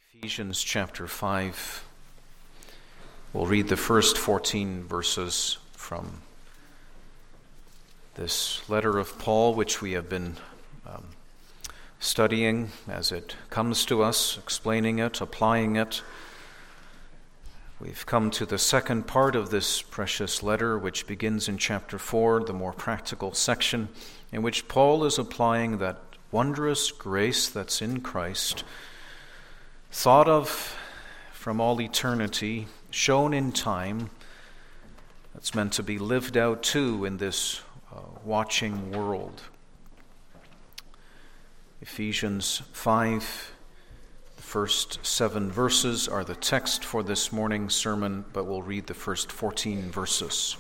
Ephesians chapter 5. We'll read the first 14 verses from this letter of Paul, which we have been studying as it comes to us, explaining it, applying it. We've come to the second part of this precious letter, which begins in chapter 4, the more practical section, in which Paul is applying that wondrous grace that's in Christ, thought of from all eternity, shown in time, that's meant to be lived out too in this watching world. Ephesians 5, the first 7 verses are the text for this morning's sermon, but we'll read the first 14 verses.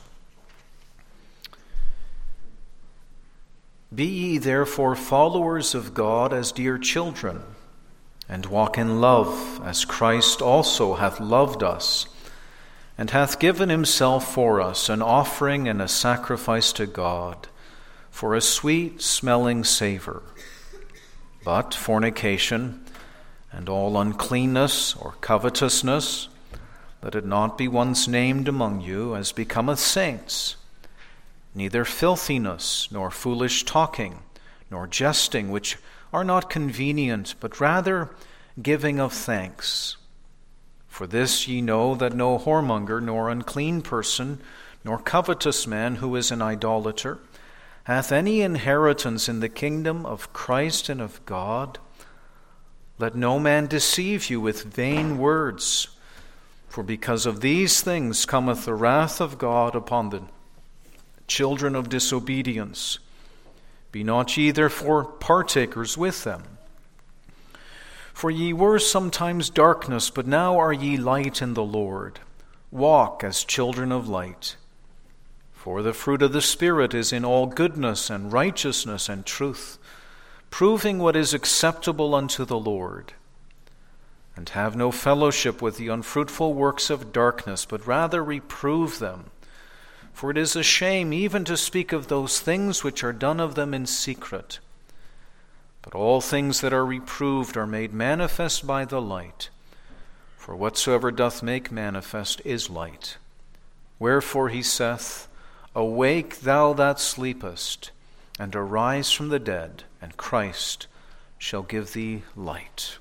Be ye therefore followers of God as dear children, and walk in love, as Christ also hath loved us, and hath given himself for us, an offering and a sacrifice to God, for a sweet-smelling savour. But fornication, and all uncleanness or covetousness, let it not be once named among you, as becometh saints, neither filthiness, nor foolish talking, nor jesting, which are not convenient, but rather giving of thanks. For this ye know that no whoremonger, nor unclean person, nor covetous man who is an idolater, hath any inheritance in the kingdom of Christ and of God. Let no man deceive you with vain words, for because of these things cometh the wrath of God upon the children of disobedience. Be not ye therefore partakers with them. For ye were sometimes darkness, but now are ye light in the Lord. Walk as children of light. For the fruit of the Spirit is in all goodness and righteousness and truth, proving what is acceptable unto the Lord. And have no fellowship with the unfruitful works of darkness, but rather reprove them. For it is a shame even to speak of those things which are done of them in secret. But all things that are reproved are made manifest by the light. For whatsoever doth make manifest is light. Wherefore he saith, Awake thou that sleepest, and arise from the dead, and Christ shall give thee light.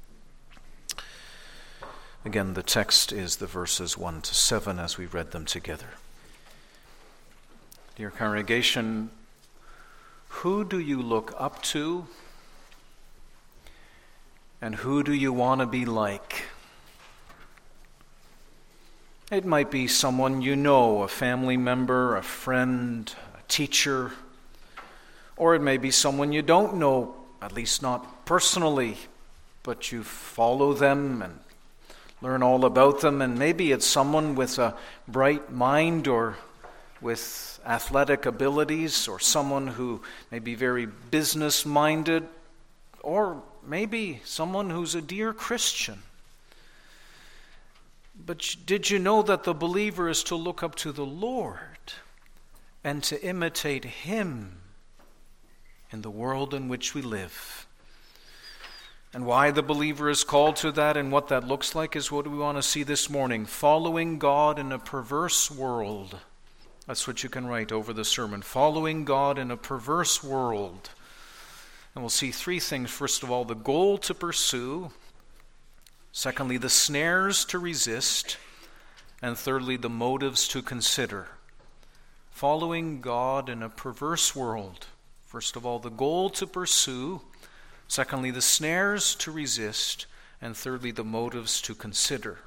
Again, the text is the verses 1 to 7 as we read them together. Dear congregation, who do you look up to, and who do you want to be like? It might be someone you know, a family member, a friend, a teacher, or it may be someone you don't know, at least not personally, but you follow them and learn all about them, and maybe it's someone with a bright mind or with athletic abilities, or someone who may be very business-minded, or maybe someone who's a dear Christian. But did you know that the believer is to look up to the Lord and to imitate Him in the world in which we live? And why the believer is called to that and what that looks like is what we want to see this morning. Following God in a perverse world. That's what you can write over the sermon. Following God in a perverse world. And we'll see three things. First of all, the goal to pursue. Secondly, the snares to resist. And thirdly, the motives to consider. Following God in a perverse world. First of all, the goal to pursue. Secondly, the snares to resist. And thirdly, the motives to consider.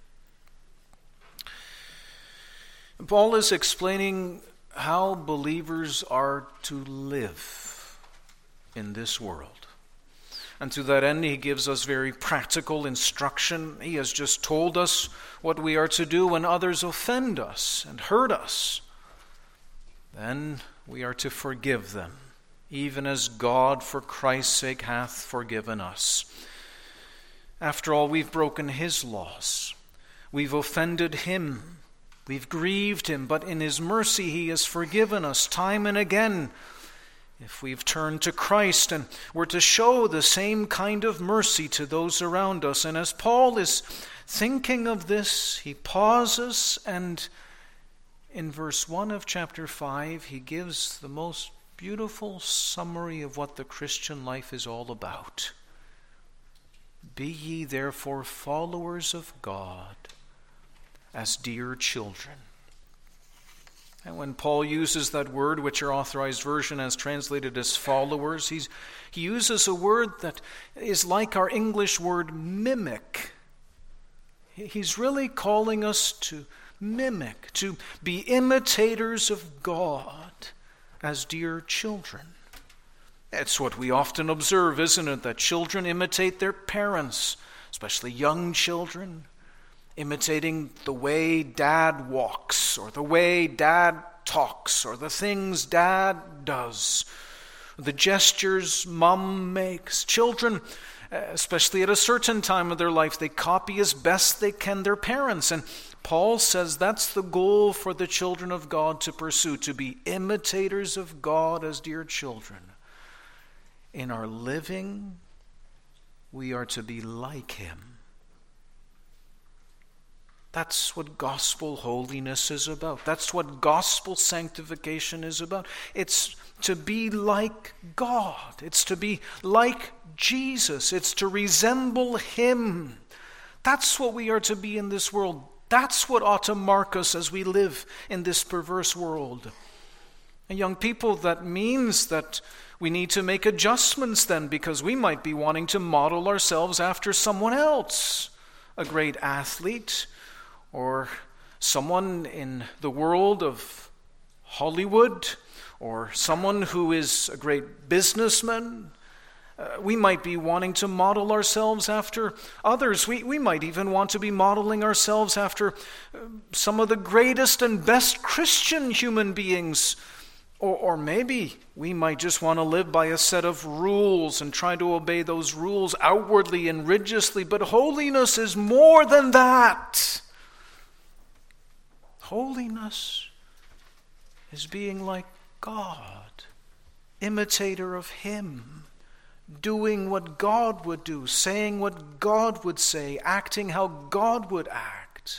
Paul is explaining how believers are to live in this world. And to that end, he gives us very practical instruction. He has just told us what we are to do when others offend us and hurt us. Then we are to forgive them, even as God for Christ's sake hath forgiven us. After all, we've broken His laws. We've offended Him. We've grieved Him, but in His mercy He has forgiven us time and again. if we've turned to Christ, and we're to show the same kind of mercy to those around us. And as Paul is thinking of this, he pauses, and in verse 1 of chapter 5, he gives the most beautiful summary of what the Christian life is all about. Be ye therefore followers of God as dear children. And when Paul uses that word, which our Authorized Version has translated as followers, he uses a word that is like our English word mimic. He's really calling us to mimic, to be imitators of God as dear children. It's what we often observe, isn't it? That children imitate their parents, especially young children, imitating the way dad walks, or the way dad talks, or the things dad does, the gestures mom makes. Children, especially at a certain time of their life, they copy as best they can their parents. And Paul says that's the goal for the children of God to pursue, to be imitators of God as dear children. In our living, we are to be like him. That's what gospel holiness is about. That's what gospel sanctification is about. It's to be like God. It's to be like Jesus. It's to resemble him. That's what we are to be in this world. That's what ought to mark us as we live in this perverse world. And young people, that means that we need to make adjustments then, because we might be wanting to model ourselves after someone else, a great athlete, or someone in the world of Hollywood, or someone who is a great businessman. We might be wanting to model ourselves after others. We might even want to be modeling ourselves after some of the greatest and best Christian human beings. Or maybe we might just want to live by a set of rules and try to obey those rules outwardly and religiously. But holiness is more than that. Holiness is being like God, imitator of him, doing what God would do, saying what God would say, acting how God would act.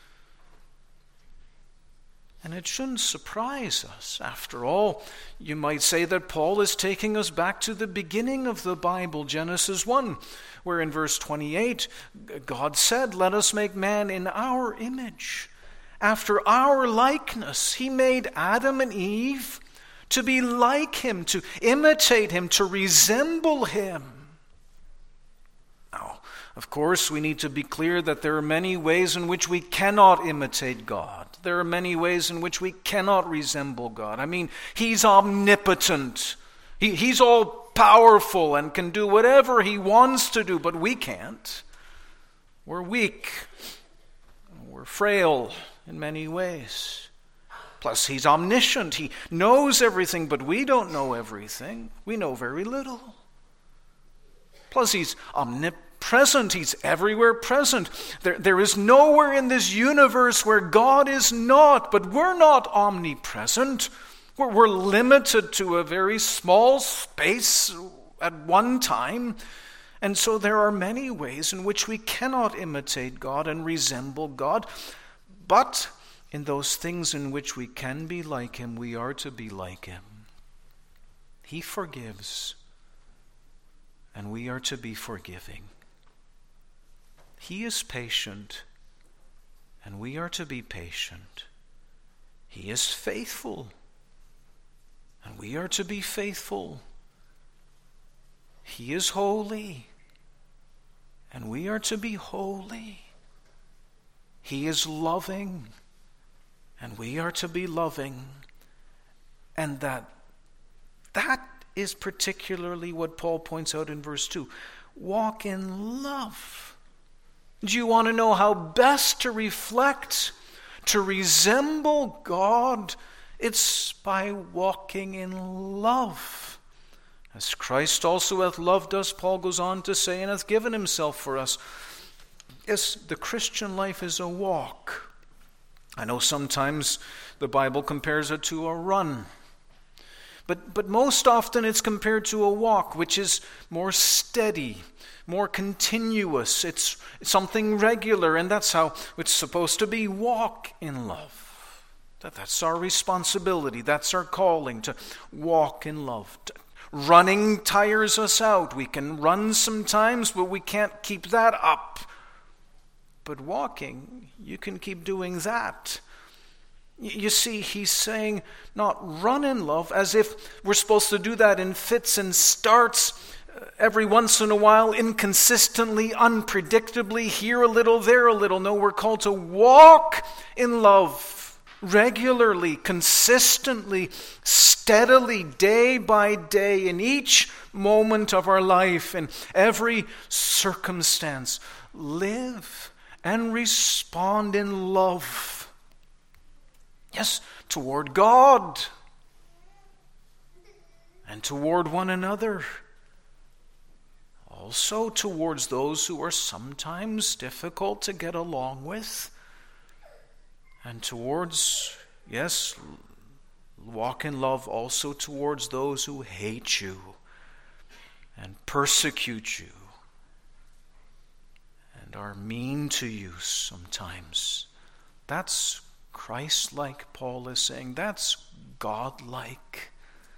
And it shouldn't surprise us. After all, you might say that Paul is taking us back to the beginning of the Bible, Genesis 1, where in verse 28, God said, "Let us make man in our image, after our likeness." He made Adam and Eve to be like him, to imitate him, to resemble him. Now, of course, we need to be clear that there are many ways in which we cannot imitate God. There are many ways in which we cannot resemble God. I mean, he's omnipotent. He's all powerful and can do whatever he wants to do, but we can't. We're weak. We're frail in many ways. Plus, he's omniscient. He knows everything, but we don't know everything. We know very little. Plus, he's omnipresent. He's everywhere present. There is nowhere in this universe where God is not, but we're not omnipresent. We're limited to a very small space at one time. And so there are many ways in which we cannot imitate God and resemble God. But in those things in which we can be like him, we are to be like him. He forgives, and we are to be forgiving. He is patient, and we are to be patient. He is faithful, and we are to be faithful. He is holy, and we are to be holy. He is loving, and we are to be loving. And that is particularly what Paul points out in verse 2. Walk in love. Do you want to know how best to reflect, to resemble God? It's by walking in love. As Christ also hath loved us, Paul goes on to say, and hath given himself for us. Yes, the Christian life is a walk. I know sometimes the Bible compares it to a run. But most often it's compared to a walk, which is more steady, more continuous. It's something regular, and that's how it's supposed to be. Walk in love. That's our responsibility. That's our calling, to walk in love. Running tires us out. We can run sometimes, but we can't keep that up. But walking, you can keep doing that. You see, he's saying not run in love, as if we're supposed to do that in fits and starts, every once in a while, inconsistently, unpredictably, here a little, there a little. No, we're called to walk in love regularly, consistently, steadily, day by day, in each moment of our life, in every circumstance. Live and respond in love. Yes, toward God and toward one another. Also towards those who are sometimes difficult to get along with. And towards, yes, walk in love also towards those who hate you and persecute you and are mean to you sometimes. That's Christ-like, Paul is saying. That's God-like.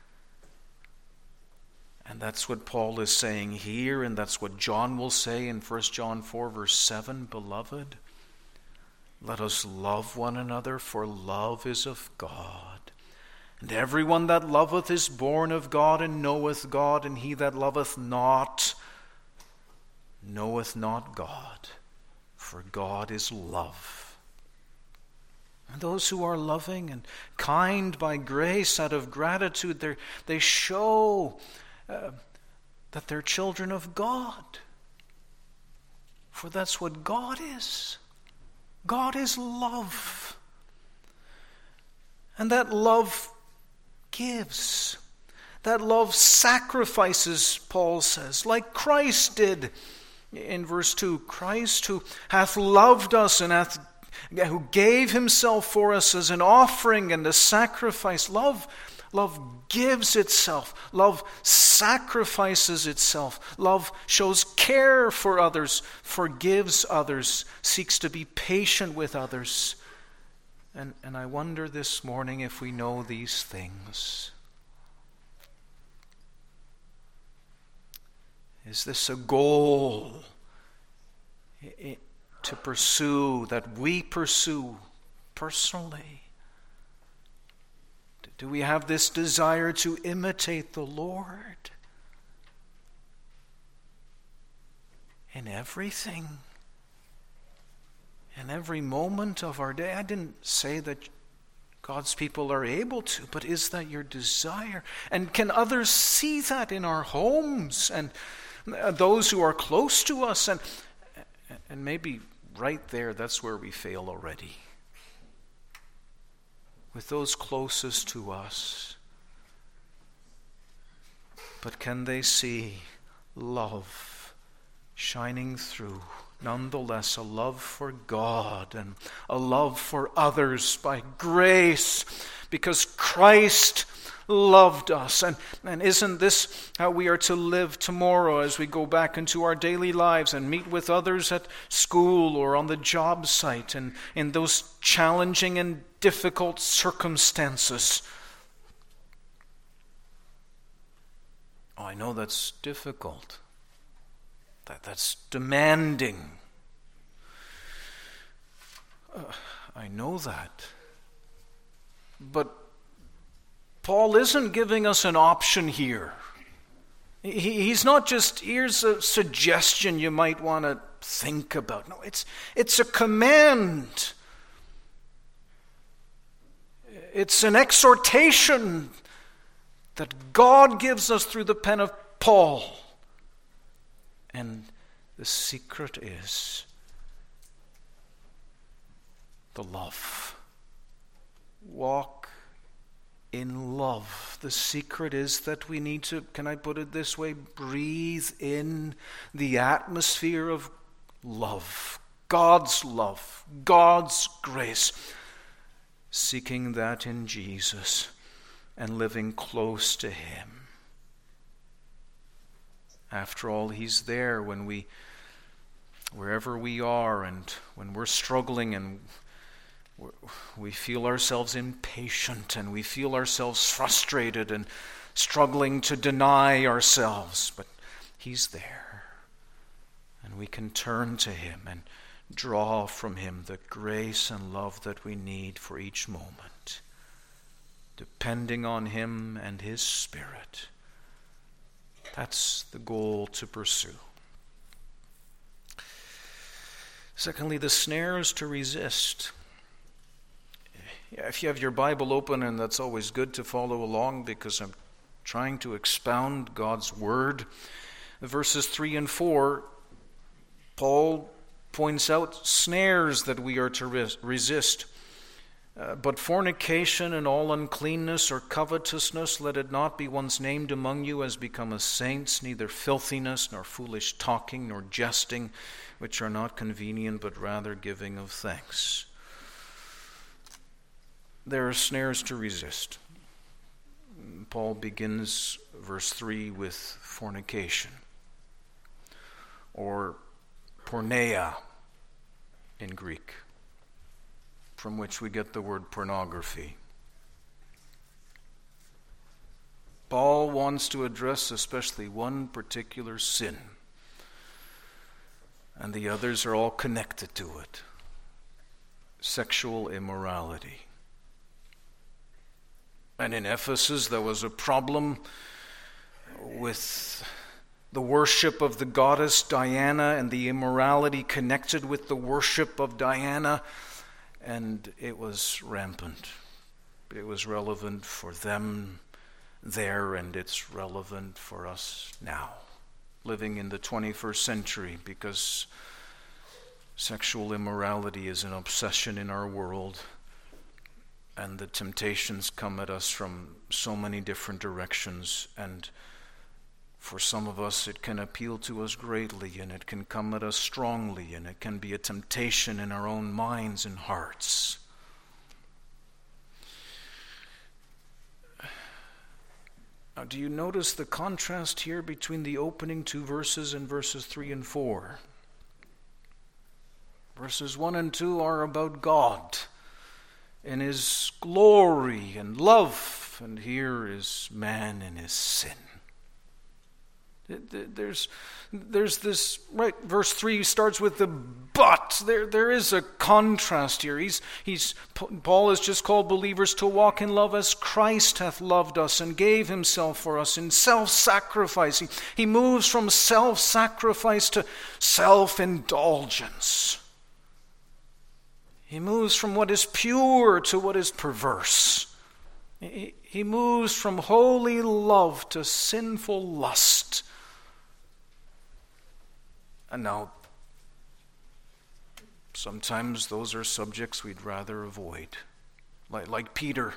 And that's what Paul is saying here, and that's what John will say in 1 John 4, verse 7, Beloved, let us love one another, for love is of God. And everyone that loveth is born of God, and knoweth God, and he that loveth not, knoweth not God, for God is love. And those who are loving and kind by grace, out of gratitude, they show that they're children of God. For that's what God is. God is love. And that love gives. That love sacrifices, Paul says, like Christ did in verse 2. Christ, who hath loved us and who gave himself for us as an offering and a sacrifice. Love gives itself. Love sacrifices itself. Love shows care for others, forgives others, seeks to be patient with others. And I wonder this morning if we know these things. Is this a goal to pursue, that we pursue personally? Do we have this desire to imitate the Lord in everything, in every moment of our day? I didn't say that God's people are able to, but is that your desire? And can others see that in our homes and those who are close to us? And maybe right there, that's where we fail already. With those closest to us. But can they see love shining through? Nonetheless, a love for God and a love for others by grace, because Christ loved us. And isn't this how we are to live tomorrow as we go back into our daily lives and meet with others at school or on the job site and in those challenging and difficult circumstances? Oh, I know that's difficult. That's demanding. I know that. But Paul isn't giving us an option here. He's not just, here's a suggestion you might want to think about. No, it's a command. It's an exhortation that God gives us through the pen of Paul. And the secret is the love. Walk in love. The secret is that we need to, can I put it this way, breathe in the atmosphere of love. God's love, God's grace. Seeking that in Jesus. and living close to Him. After all, He's there wherever we are, and when we're struggling and we feel ourselves impatient and we feel ourselves frustrated and struggling to deny ourselves. But He's there, and we can turn to Him and draw from Him the grace and love that we need for each moment, depending on Him and His Spirit. That's the goal to pursue. Secondly, the snares to resist. If you have your Bible open, and that's always good to follow along because I'm trying to expound God's Word. Verses 3 and 4, Paul points out snares that we are to resist. But fornication and all uncleanness or covetousness, let it not be once named among you as becometh saints, neither filthiness, nor foolish talking, nor jesting, which are not convenient, but rather giving of thanks. There are snares to resist. Paul begins verse 3 with fornication, or porneia in Greek, from which we get the word pornography. Paul wants to address especially one particular sin, and the others are all connected to it: sexual immorality. And in Ephesus, there was a problem with the worship of the goddess Diana and the immorality connected with the worship of Diana, and it was rampant. It was relevant for them there, and it's relevant for us now, living in the 21st century, because sexual immorality is an obsession in our world. And the temptations come at us from so many different directions. And for some of us, it can appeal to us greatly, and it can come at us strongly, and it can be a temptation in our own minds and hearts. Now, do you notice the contrast here between the opening two verses and verses 3 and 4? Verses 1 and 2 are about God in His glory and love, and here is man in his sin. There's this, right, verse 3 starts with the but. There is a contrast here. Paul has just called believers to walk in love as Christ hath loved us and gave Himself for us in self-sacrifice. He moves from self-sacrifice to self-indulgence. He moves from what is pure to what is perverse. He moves from holy love to sinful lust. And now, sometimes those are subjects we'd rather avoid. Like Peter,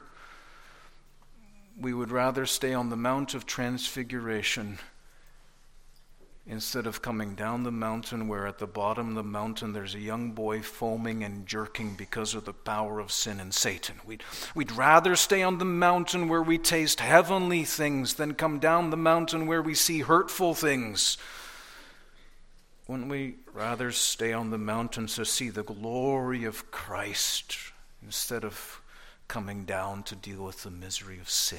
we would rather stay on the Mount of Transfiguration instead of coming down the mountain, where at the bottom of the mountain there's a young boy foaming and jerking because of the power of sin and Satan. We'd rather stay on the mountain where we taste heavenly things than come down the mountain where we see hurtful things. Wouldn't we rather stay on the mountain to see the glory of Christ instead of coming down to deal with the misery of sin?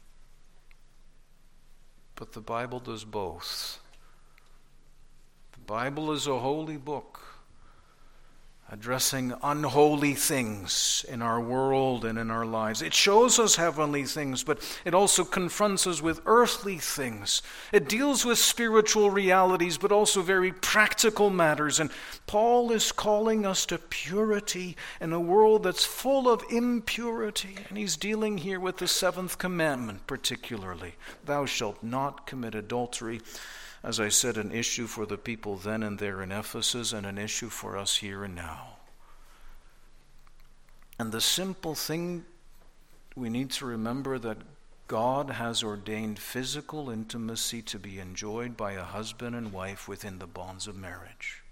But the Bible does both. The Bible is a holy book addressing unholy things in our world and in our lives. It shows us heavenly things, but it also confronts us with earthly things. It deals with spiritual realities, but also very practical matters. And Paul is calling us to purity in a world that's full of impurity. And he's dealing here with the seventh commandment particularly. Thou shalt not commit adultery. As I said, an issue for the people then and there in Ephesus, and an issue for us here and now. And the simple thing we need to remember, that God has ordained physical intimacy to be enjoyed by a husband and wife within the bonds of marriage.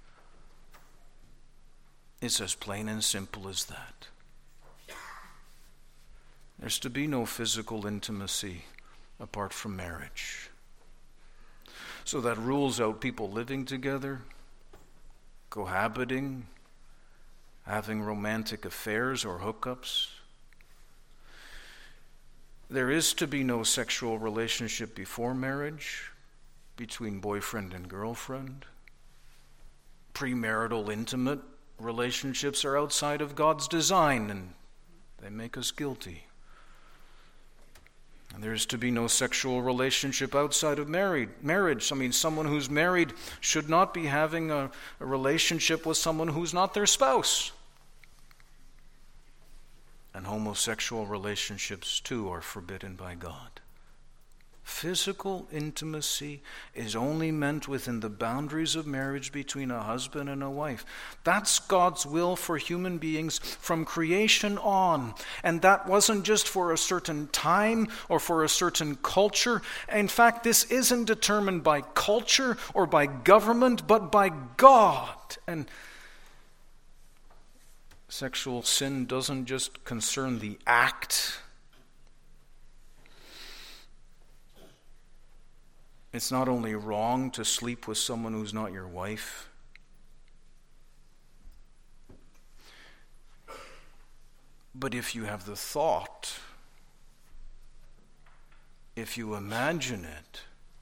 It's as plain and simple as that. There's to be no physical intimacy apart from marriage. So that rules out people living together, cohabiting, having romantic affairs or hookups. There is to be no sexual relationship before marriage between boyfriend and girlfriend. Premarital intimate relationships are outside of God's design, and they make us guilty. And there is to be no sexual relationship outside of marriage. I mean, someone who's married should not be having a relationship with someone who's not their spouse. And homosexual relationships, too, are forbidden by God. Physical intimacy is only meant within the boundaries of marriage between a husband and a wife. That's God's will for human beings from creation on. And that wasn't just for a certain time or for a certain culture. In fact, this isn't determined by culture or by government, but by God. And sexual sin doesn't just concern the act. It's not only wrong to sleep with someone who's not your wife, but if you have the thought, if you imagine it,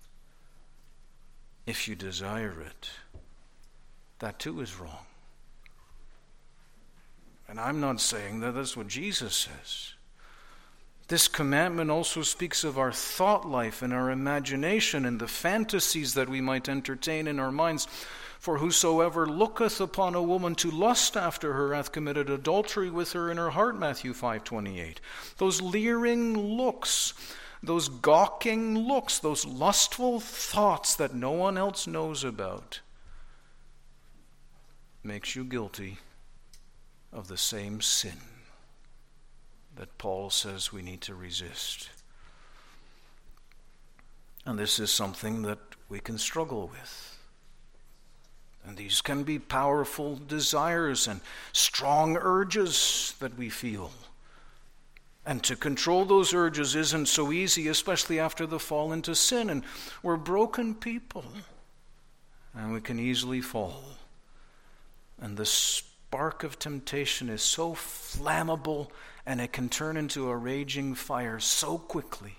if you desire it, that too is wrong. And I'm not saying that that's what Jesus says. This commandment also speaks of our thought life and our imagination and the fantasies that we might entertain in our minds. For whosoever looketh upon a woman to lust after her hath committed adultery with her in her heart, Matthew 5:28. Those leering looks, those gawking looks, those lustful thoughts that no one else knows about, makes you guilty of the same sin that Paul says we need to resist. And this is something that we can struggle with. And these can be powerful desires and strong urges that we feel. And to control those urges isn't so easy, especially after the fall into sin. And we're broken people. And we can easily fall. And the spark of temptation is so flammable, and it can turn into a raging fire so quickly.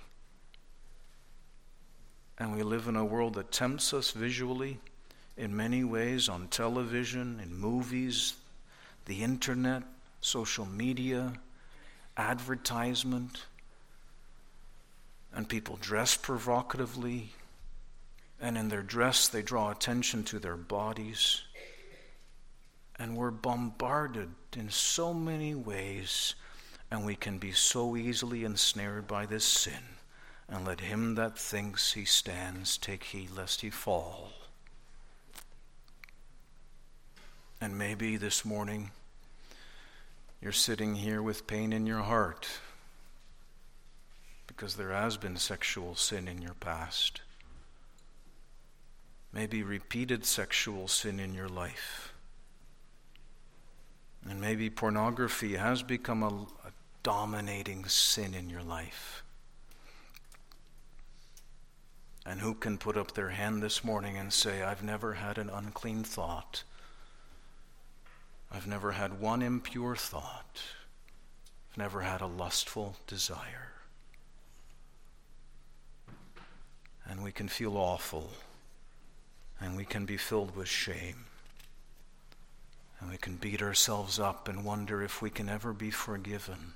And we live in a world that tempts us visually in many ways, on television, in movies, the internet, social media, advertisement. And people dress provocatively, and in their dress they draw attention to their bodies. And we're bombarded in so many ways, and we can be so easily ensnared by this sin. And let him that thinks he stands take heed lest he fall. And maybe this morning you're sitting here with pain in your heart because there has been sexual sin in your past. Maybe repeated sexual sin in your life. And maybe pornography has become a dominating sin in your life. And who can put up their hand this morning and say, I've never had an unclean thought. I've never had one impure thought. I've never had a lustful desire. And we can feel awful. And we can be filled with shame. And we can beat ourselves up and wonder if we can ever be forgiven.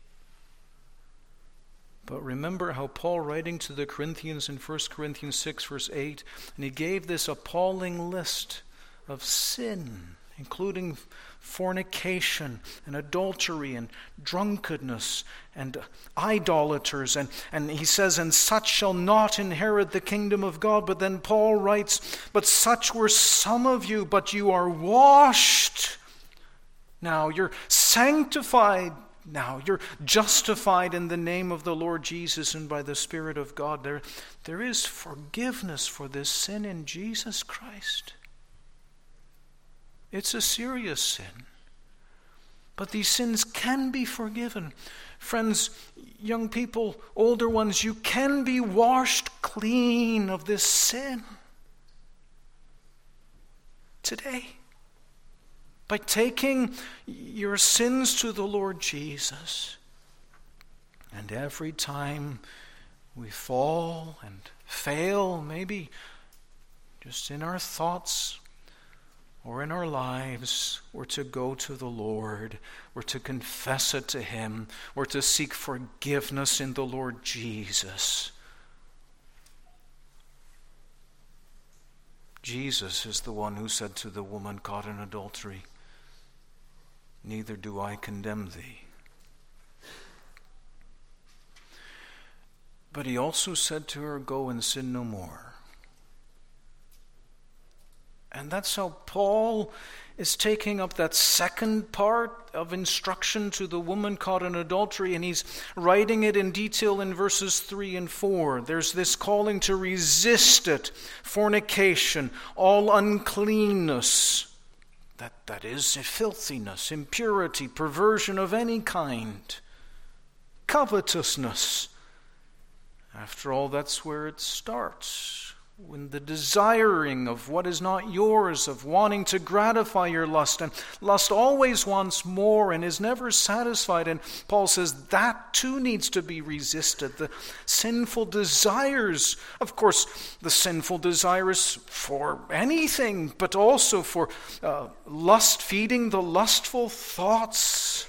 But remember how Paul, writing to the Corinthians in 1 Corinthians 6, verse 8, and he gave this appalling list of sin, including fornication and adultery and drunkenness and idolaters. And he says, and such shall not inherit the kingdom of God. But then Paul writes, but such were some of you, but you are washed. Now you're sanctified. Now you're justified in the name of the Lord Jesus and by the Spirit of God. There is forgiveness for this sin in Jesus Christ. It's a serious sin. But these sins can be forgiven. Friends, young people, older ones, you can be washed clean of this sin today by taking your sins to the Lord Jesus. And every time we fall and fail, maybe just in our thoughts or in our lives, we're to go to the Lord. We're to confess it to Him. We're to seek forgiveness in the Lord Jesus. Jesus is the one who said to the woman caught in adultery, "Neither do I condemn thee." But He also said to her, "Go and sin no more." And that's how Paul is taking up that second part of instruction to the woman caught in adultery, and he's writing it in detail in verses 3 and 4. There's this calling to resist it, fornication, all uncleanness, that is filthiness, impurity, perversion of any kind, covetousness. After all, that's where it starts. When the desiring of what is not yours, of wanting to gratify your lust, and lust always wants more and is never satisfied. And Paul says that too needs to be resisted. The sinful desires, of course, the sinful desires for anything, but also for lust, feeding the lustful thoughts.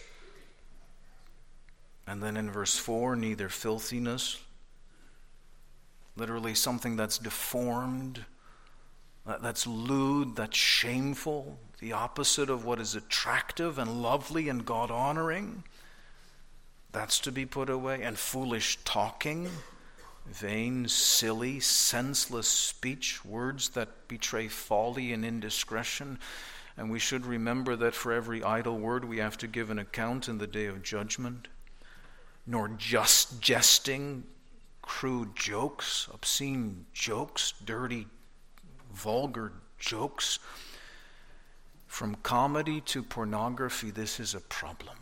And then in verse 4, neither filthiness, literally something that's deformed, that's lewd, that's shameful, the opposite of what is attractive and lovely and God-honoring. That's to be put away. And foolish talking, vain, silly, senseless speech, words that betray folly and indiscretion. And we should remember that for every idle word we have to give an account in the day of judgment. Nor just jesting, crude jokes, obscene jokes, dirty, vulgar jokes. From comedy to pornography, this is a problem.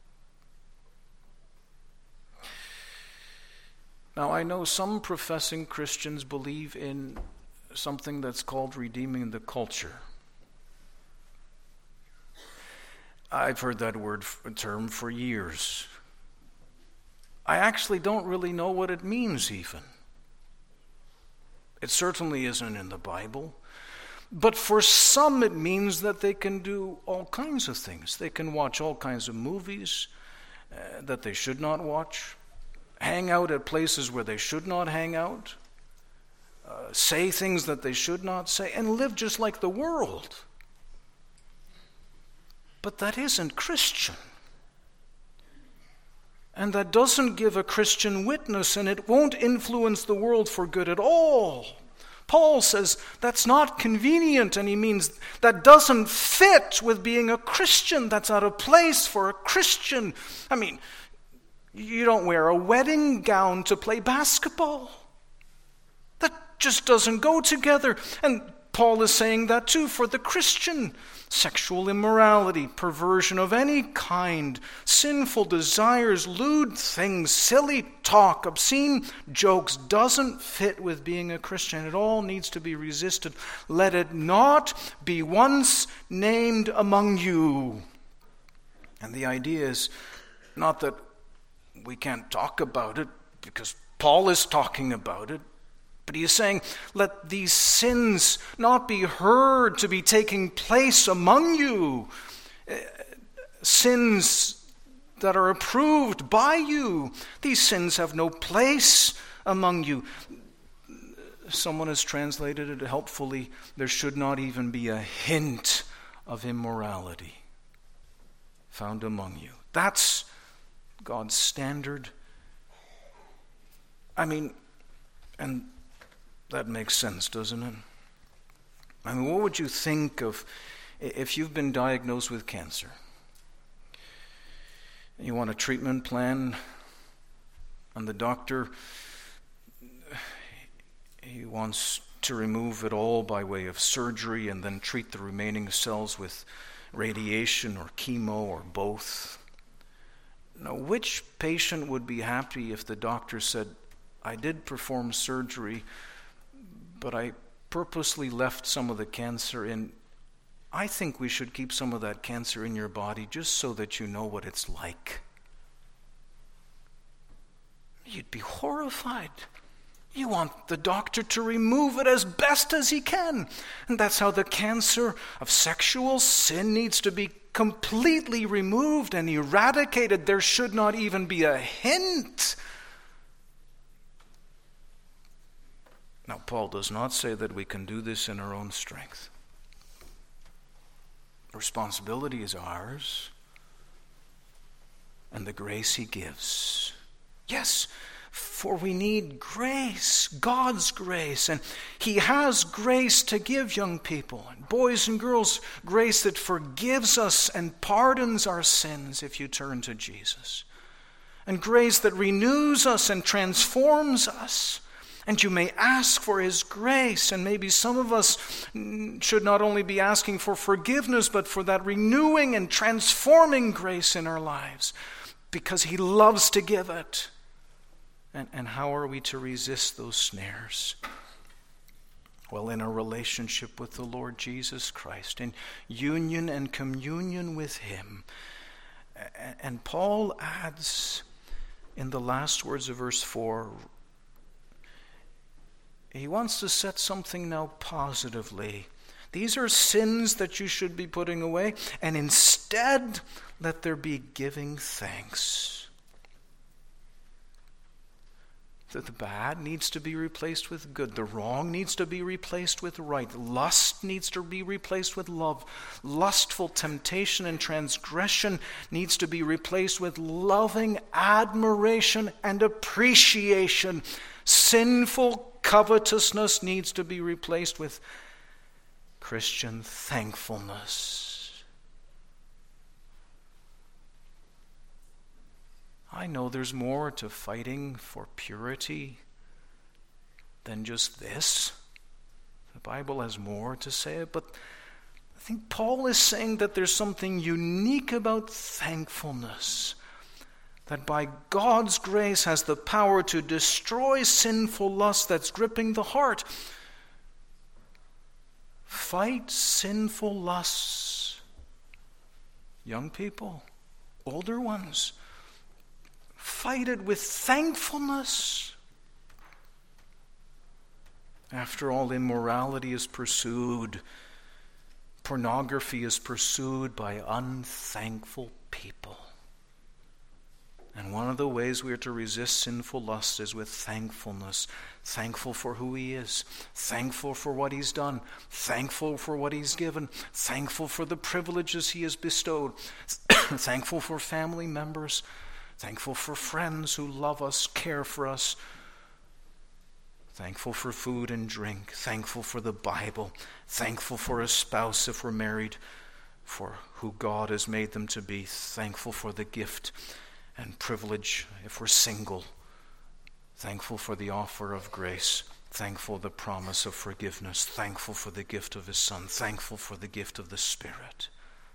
Now, I know some professing Christians believe in something that's called redeeming the culture. I've heard that term for years. I actually don't really know what it means even. It certainly isn't in the Bible. But for some it means that they can do all kinds of things. They can watch all kinds of movies that they should not watch, hang out at places where they should not hang out, say things that they should not say, and live just like the world. But that isn't Christian. And that doesn't give a Christian witness, and it won't influence the world for good at all. Paul says that's not convenient, and he means that doesn't fit with being a Christian. That's out of place for a Christian. I mean, you don't wear a wedding gown to play basketball. That just doesn't go together. And Paul is saying that too for the Christian. Sexual immorality, perversion of any kind, sinful desires, lewd things, silly talk, obscene jokes doesn't fit with being a Christian. It all needs to be resisted. Let it not be once named among you. And the idea is not that we can't talk about it because Paul is talking about it. But he is saying, let these sins not be heard to be taking place among you. Sins that are approved by you. These sins have no place among you. Someone has translated it helpfully. There should not even be a hint of immorality found among you. That's God's standard. I mean, and that makes sense, doesn't it? I mean, what would you think of if you've been diagnosed with cancer? You want a treatment plan, and the doctor, he wants to remove it all by way of surgery and then treat the remaining cells with radiation or chemo or both. Now, which patient would be happy if the doctor said, I did perform surgery, but I purposely left some of the cancer in. I think we should keep some of that cancer in your body just so that you know what it's like. You'd be horrified. You want the doctor to remove it as best as he can. And that's how the cancer of sexual sin needs to be completely removed and eradicated. There should not even be a hint. Now, Paul does not say that we can do this in our own strength. The responsibility is ours, and the grace he gives. Yes, for we need grace, God's grace, and he has grace to give young people, and boys and girls, grace that forgives us and pardons our sins if you turn to Jesus, and grace that renews us and transforms us. And you may ask for his grace, and maybe some of us should not only be asking for forgiveness, but for that renewing and transforming grace in our lives, because he loves to give it. And how are we to resist those snares? Well, in a relationship with the Lord Jesus Christ, in union and communion with him. And Paul adds in the last words of verse 4, he wants to set something now positively. These are sins that you should be putting away, and instead let there be giving thanks. That the bad needs to be replaced with good. The wrong needs to be replaced with right. Lust needs to be replaced with love. Lustful temptation and transgression needs to be replaced with loving admiration and appreciation. Sinful covetousness needs to be replaced with Christian thankfulness. I know there's more to fighting for purity than just this. The Bible has more to say, but I think Paul is saying that there's something unique about thankfulness, that by God's grace has the power to destroy sinful lust that's gripping the heart. Fight sinful lusts. Young people, older ones, fight it with thankfulness. After all, immorality is pursued. Pornography is pursued by unthankful people. And one of the ways we are to resist sinful lust is with thankfulness. Thankful for who he is. Thankful for what he's done. Thankful for what he's given. Thankful for the privileges he has bestowed. Thankful for family members. Thankful for friends who love us, care for us. Thankful for food and drink. Thankful for the Bible. Thankful for a spouse if we're married, for who God has made them to be. Thankful for the gift and privilege if we're single. Thankful for the offer of grace. Thankful for the promise of forgiveness. Thankful for the gift of his Son. Thankful for the gift of the Spirit.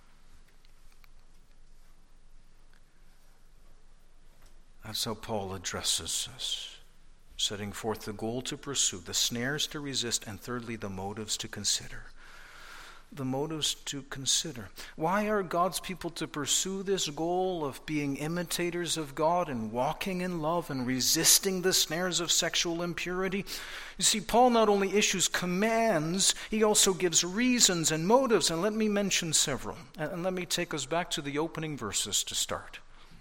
That's how Paul addresses us, setting forth the goal to pursue, the snares to resist, and thirdly, the motives to consider. The motives to consider. Why are God's people to pursue this goal of being imitators of God and walking in love and resisting the snares of sexual impurity? You see, Paul not only issues commands, he also gives reasons and motives, and let me mention several. And let me take us back to the opening verses to start.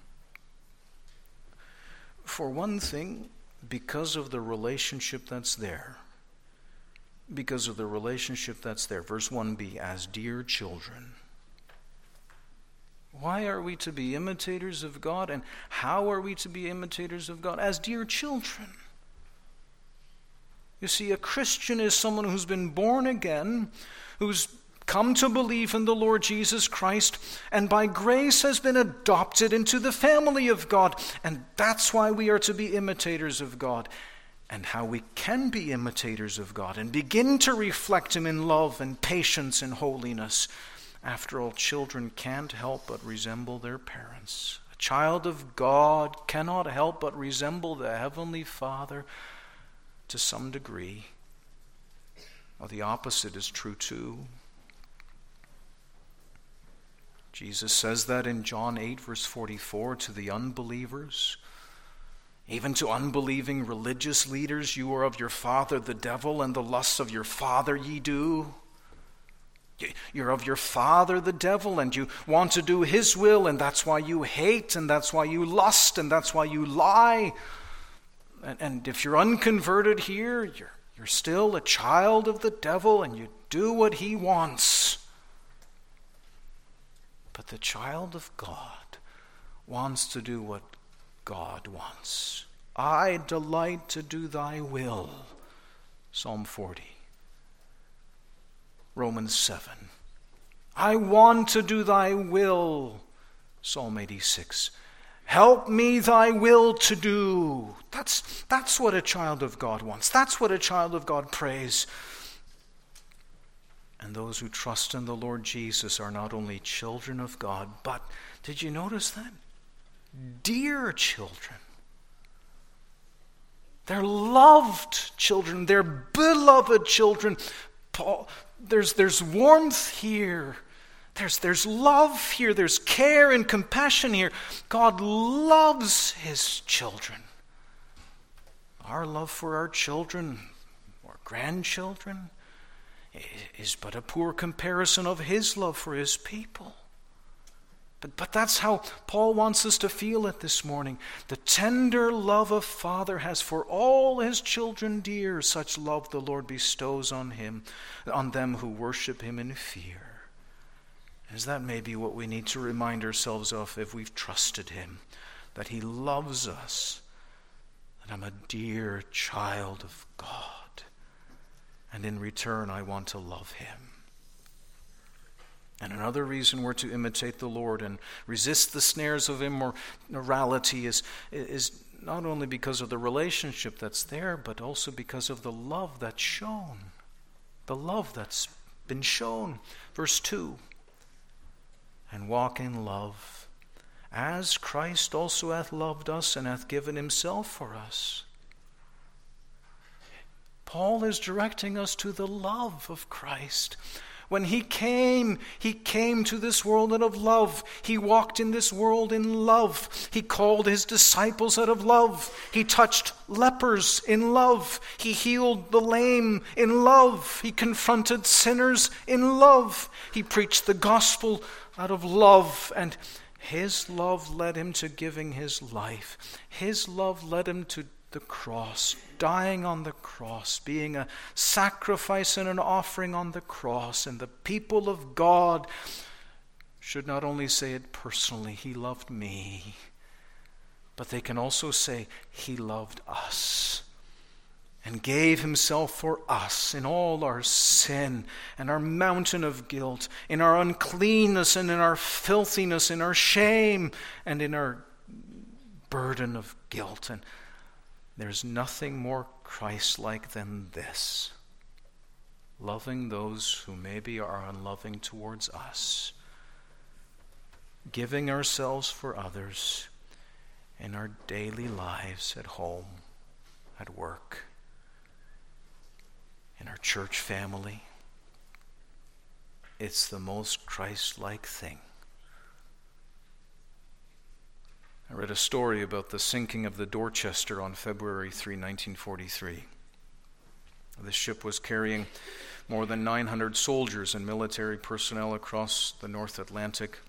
For one thing, because of the relationship that's there. Because of the relationship that's there. Verse 1b, as dear children. Why are we to be imitators of God? And how are we to be imitators of God? As dear children. You see, a Christian is someone who's been born again, who's come to believe in the Lord Jesus Christ, and by grace has been adopted into the family of God. And that's why we are to be imitators of God. And how we can be imitators of God and begin to reflect him in love and patience and holiness. After all, children can't help but resemble their parents. A child of God cannot help but resemble the Heavenly Father to some degree. Well, the opposite is true too. Jesus says that in John 8, verse 44, to the unbelievers. Even to unbelieving religious leaders, you are of your father the devil, and the lusts of your father ye do. You're of your father the devil, and you want to do his will, and that's why you hate, and that's why you lust, and that's why you lie. And if you're unconverted here, you're still a child of the devil, and you do what he wants. But the child of God wants to do what God wants. I delight to do thy will. Psalm 40. Romans 7. I want to do thy will. Psalm 86. Help me thy will to do. That's what a child of God wants. That's what a child of God prays. And those who trust in the Lord Jesus are not only children of God, but, did you notice that? Dear children. They're loved children. They're beloved children. Paul, there's warmth here. There's love here. There's care and compassion here. God loves his children. Our love for our children or grandchildren is but a poor comparison of his love for his people. But that's how Paul wants us to feel it this morning. The tender love a father has for all his children dear, such love the Lord bestows on them who worship him in fear. As that may be what we need to remind ourselves of if we've trusted him, that he loves us, that I'm a dear child of God, and in return I want to love him. And another reason we're to imitate the Lord and resist the snares of immorality is not only because of the relationship that's there, but also because of the love that's shown. The love that's been shown. Verse 2. And walk in love, as Christ also hath loved us and hath given himself for us. Paul is directing us to the love of Christ. When he came to this world out of love. He walked in this world in love. He called his disciples out of love. He touched lepers in love. He healed the lame in love. He confronted sinners in love. He preached the gospel out of love, and his love led him to giving his life. His love led him to the cross, dying on the cross, being a sacrifice and an offering on the cross. And the people of God should not only say it personally, he loved me, but they can also say he loved us and gave himself for us in all our sin and our mountain of guilt, in our uncleanness and in our filthiness, in our shame and in our burden of guilt. And there's nothing more Christ-like than this, loving those who maybe are unloving towards us, giving ourselves for others in our daily lives at home, at work, in our church family. It's the most Christ-like thing. I read a story about the sinking of the Dorchester on February 3, 1943. The ship was carrying more than 900 soldiers and military personnel across the North Atlantic.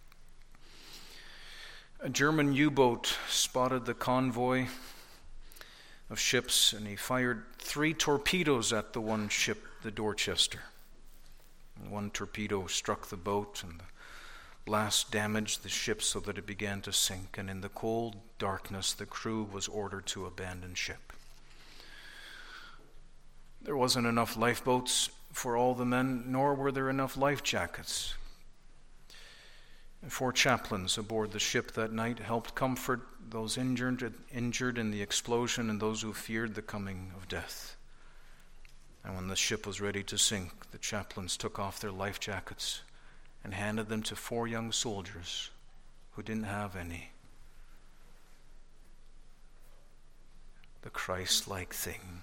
A German U-boat spotted the convoy of ships, and he fired 3 torpedoes at the one ship, the Dorchester. And one torpedo struck the boat, and the blast damaged the ship so that it began to sink, and in the cold darkness the crew was ordered to abandon ship. There wasn't enough lifeboats for all the men, nor were there enough life jackets. 4 chaplains aboard the ship that night helped comfort those injured in the explosion and those who feared the coming of death. And when the ship was ready to sink, the chaplains took off their life jackets and handed them to 4 young soldiers who didn't have any. The Christ-like thing.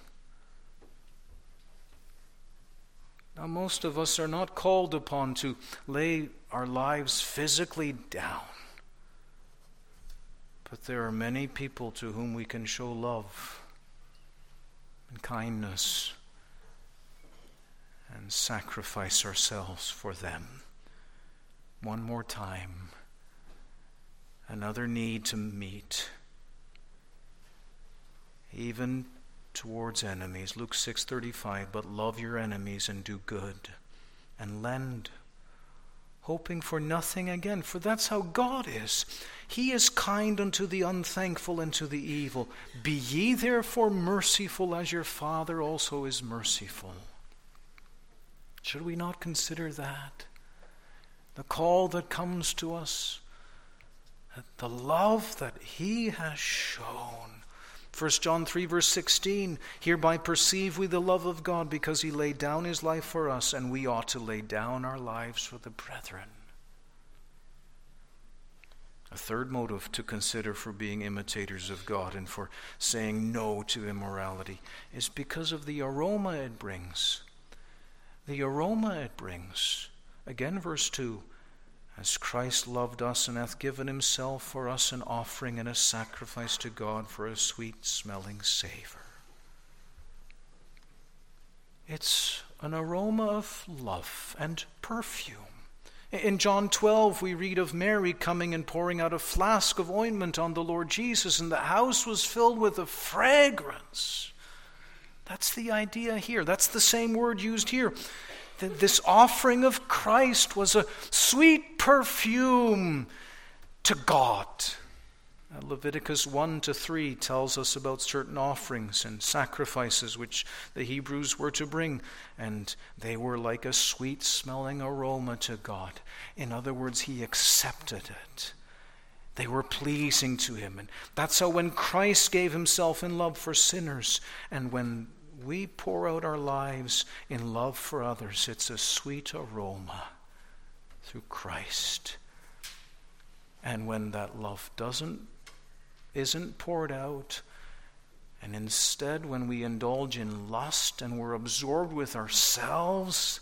Now, most of us are not called upon to lay our lives physically down. But there are many people to whom we can show love and kindness and sacrifice ourselves for them. One more time, another need to meet, even towards enemies. Luke 6:35, but love your enemies and do good and lend, hoping for nothing again, for that's how God is. He is kind unto the unthankful and to the evil. Be ye therefore merciful as your Father also is merciful. Should we not consider that? The call that comes to us, the love that He has shown. 1 John 3 verse 16, hereby perceive we the love of God, because He laid down His life for us, and we ought to lay down our lives for the brethren. A third motive to consider for being imitators of God and for saying no to immorality is because of the aroma it brings. The aroma it brings. Again, verse 2, as Christ loved us and hath given Himself for us an offering and a sacrifice to God for a sweet-smelling savor. It's an aroma of love and perfume. In John 12, we read of Mary coming and pouring out a flask of ointment on the Lord Jesus, and the house was filled with a fragrance. That's the idea here. That's the same word used here. This offering of Christ was a sweet perfume to God. Leviticus 1-3 tells us about certain offerings and sacrifices which the Hebrews were to bring, and they were like a sweet-smelling aroma to God. In other words, He accepted it. They were pleasing to Him. And that's how when Christ gave Himself in love for sinners, and when we pour out our lives in love for others, it's a sweet aroma through Christ. And when that love isn't poured out, and instead when we indulge in lust and we're absorbed with ourselves,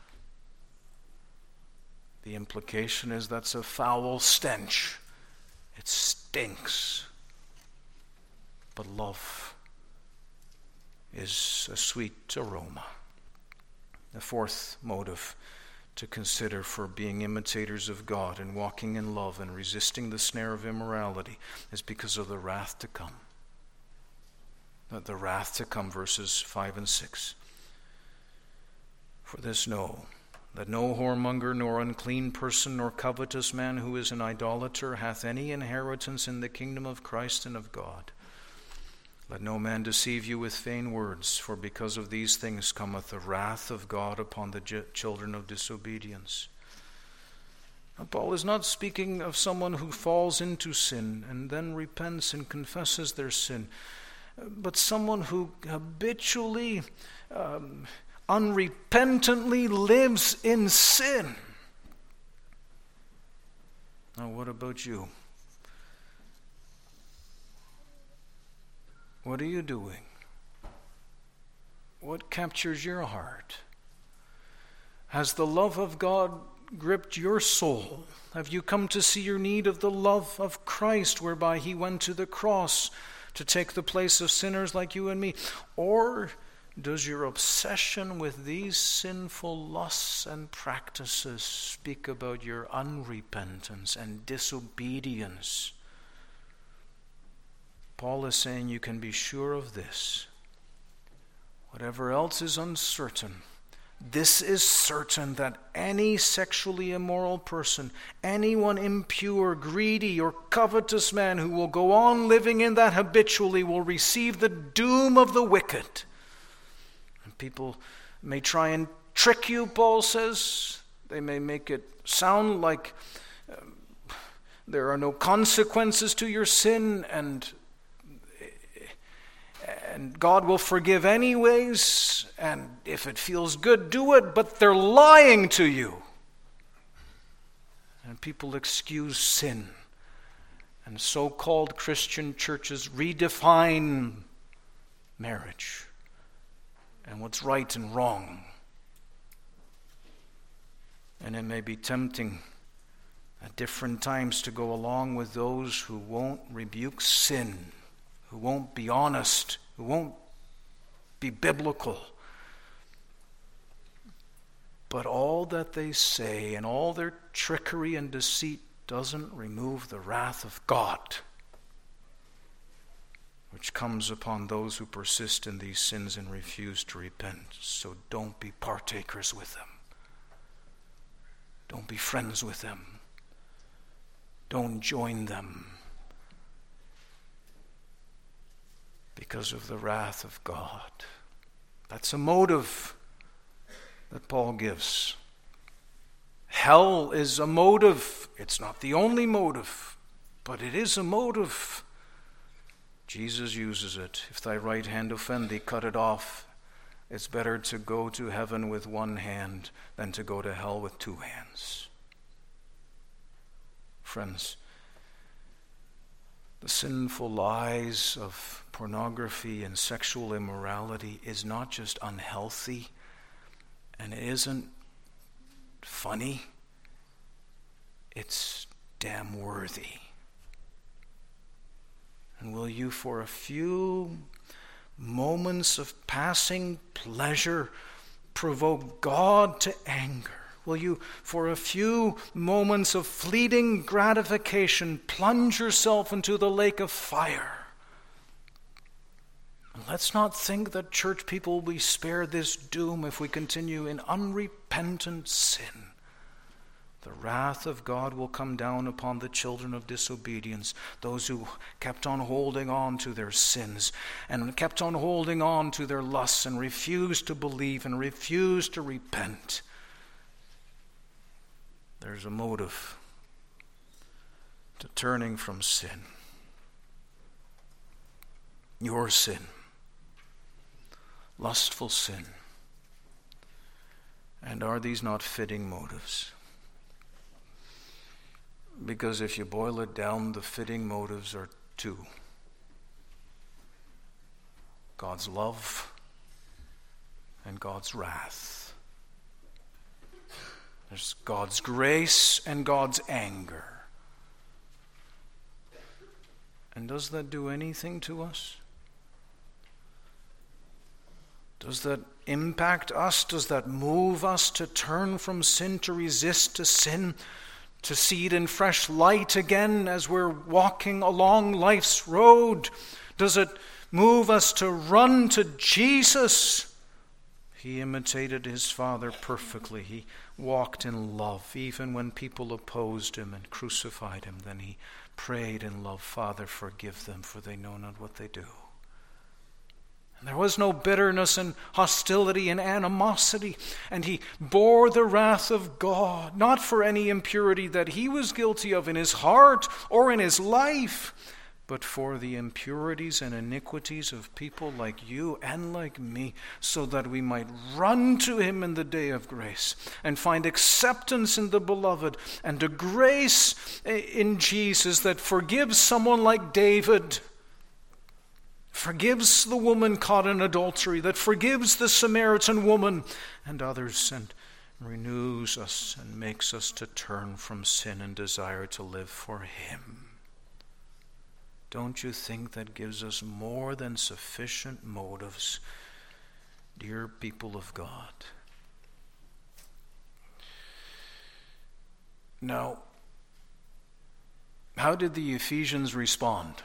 the implication is that's a foul stench. It stinks. But love is a sweet aroma. The fourth motive to consider for being imitators of God and walking in love and resisting the snare of immorality is because of the wrath to come. The wrath to come, verses 5 and 6. For this know, that no whoremonger, nor unclean person, nor covetous man who is an idolater hath any inheritance in the kingdom of Christ and of God. Let no man deceive you with vain words, for because of these things cometh the wrath of God upon the children of disobedience. Now, Paul is not speaking of someone who falls into sin and then repents and confesses their sin, but someone who habitually, unrepentantly lives in sin. Now, what about you? What are you doing? What captures your heart? Has the love of God gripped your soul? Have you come to see your need of the love of Christ, whereby He went to the cross to take the place of sinners like you and me? Or does your obsession with these sinful lusts and practices speak about your unrepentance and disobedience? Paul is saying you can be sure of this. Whatever else is uncertain, this is certain, that any sexually immoral person, anyone impure, greedy, or covetous man who will go on living in that habitually will receive the doom of the wicked. And people may try and trick you, Paul says. They may make it sound like there are no consequences to your sin, and God will forgive anyways, and if it feels good, do it, but they're lying to you. and people excuse sin. And so-called Christian churches redefine marriage and what's right and wrong. And it may be tempting at different times to go along with those who won't rebuke sin, who won't be honest, who won't be biblical. But all that they say and all their trickery and deceit doesn't remove the wrath of God, which comes upon those who persist in these sins and refuse to repent. So don't be partakers with them. Don't be friends with them. Don't join them because of the wrath of God. That's a motive that Paul gives. Hell is a motive. It's not the only motive, but it is a motive. Jesus uses it. If thy right hand offend thee, cut it off. It's better to go to heaven with one hand than to go to hell with two hands. Friends, the sinful lies of pornography and sexual immorality is not just unhealthy, and it isn't funny, it's damn worthy. And will you, for a few moments of passing pleasure, provoke God to anger? Will you, for a few moments of fleeting gratification, plunge yourself into the lake of fire? And let's not think that church people will be spared this doom if we continue in unrepentant sin. The wrath of God will come down upon the children of disobedience, those who kept on holding on to their sins and kept on holding on to their lusts and refused to believe and refused to repent. There's a motive to turning from sin. Your sin. Lustful sin. And are these not fitting motives? Because if you boil it down, the fitting motives are two. God's love and God's wrath. There's God's grace and God's anger. And does that do anything to us? Does that impact us? Does that move us to turn from sin, to resist to sin, to see it in fresh light again as we're walking along life's road? Does it move us to run to Jesus? He imitated his Father perfectly. He walked in love, even when people opposed him and crucified him. Then he prayed in love, Father, forgive them, for they know not what they do. And there was no bitterness and hostility and animosity. And he bore the wrath of God, not for any impurity that he was guilty of in his heart or in his life, but for the impurities and iniquities of people like you and like me, so that we might run to him in the day of grace and find acceptance in the beloved and a grace in Jesus that forgives someone like David, forgives the woman caught in adultery, that forgives the Samaritan woman and others, and renews us and makes us to turn from sin and desire to live for him. Don't you think that gives us more than sufficient motives, dear people of God? Now, how did the Ephesians respond?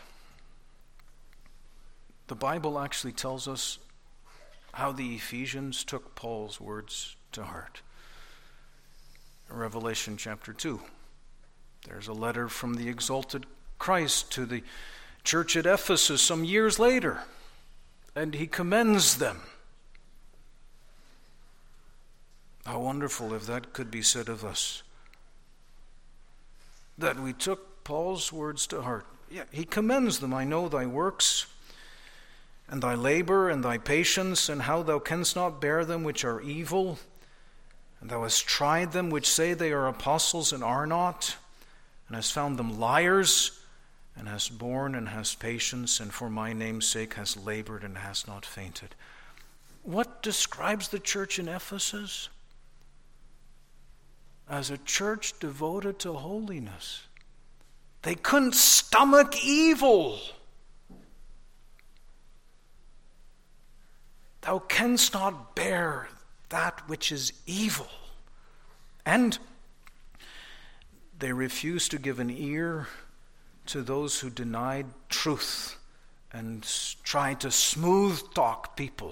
The Bible actually tells us how the Ephesians took Paul's words to heart. Revelation chapter 2. There's a letter from the exalted Christ to the church at Ephesus some years later, and he commends them. How wonderful if that could be said of us, that we took Paul's words to heart. Yeah, he commends them. I know thy works, and thy labor, and thy patience, and how thou canst not bear them which are evil, And thou hast tried them which say they are apostles and are not, and hast found them liars, and hast borne and hast patience, and for my name's sake hast labored and hast not fainted. What describes the church in Ephesus? As a church devoted to holiness. They couldn't stomach evil. Thou canst not bear that which is evil. And they refused to give an ear to those who denied truth and tried to smooth talk people.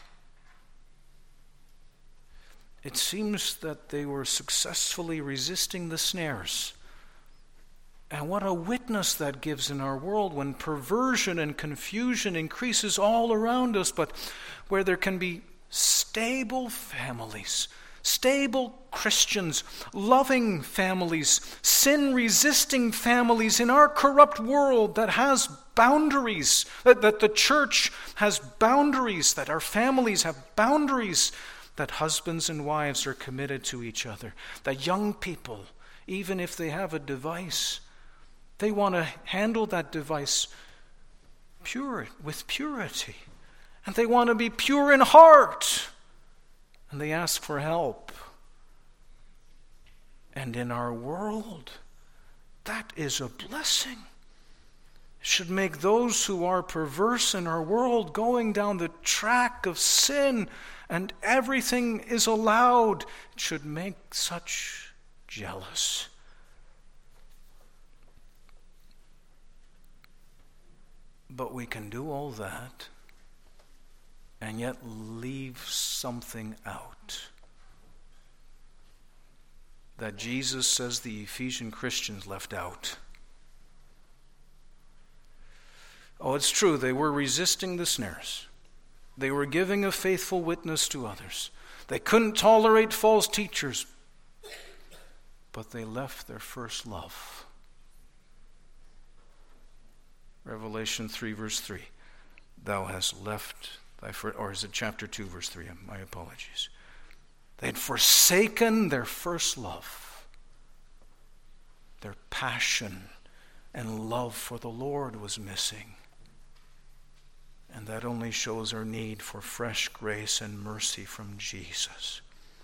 It seems that they were successfully resisting the snares. And what a witness that gives in our world when perversion and confusion increases all around us, but where there can be stable families, stable Christians, loving families, sin-resisting families in our corrupt world that has boundaries, that the church has boundaries, that our families have boundaries, that husbands and wives are committed to each other, that young people, even if they have a device, they want to handle that device with purity. And they want to be pure in heart. And they ask for help. And in our world, that is a blessing. It should make those who are perverse in our world going down the track of sin and everything is allowed. It should make such jealous. But we can do all that and yet leave something out that Jesus says the Ephesian Christians left out. Oh, it's true, they were resisting the snares. They were giving a faithful witness to others. They couldn't tolerate false teachers, but they left their first love. Revelation 3 verse 3. Thou hast left thy first, or is it chapter 2 verse 3? My apologies. They had forsaken their first love. Their passion and love for the Lord was missing. And that only shows our need for fresh grace and mercy from Jesus.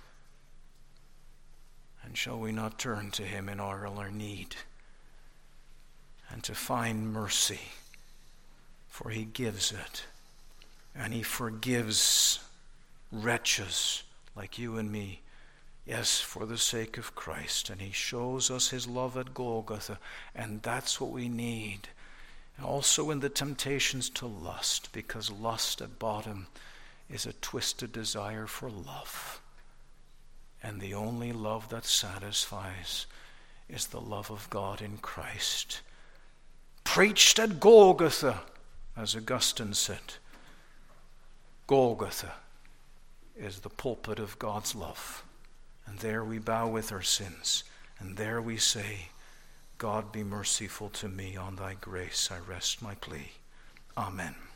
And shall we not turn to him in all our need? And to find mercy, for he gives it. And he forgives wretches like you and me, yes, for the sake of Christ. And he shows us his love at Golgotha, and that's what we need. And also in the temptations to lust, because lust at bottom is a twisted desire for love. And the only love that satisfies is the love of God in Christ. Preached at Golgotha, as Augustine said. Golgotha is the pulpit of God's love. And there we bow with our sins. And there we say, God be merciful to me, on thy grace I rest my plea. Amen.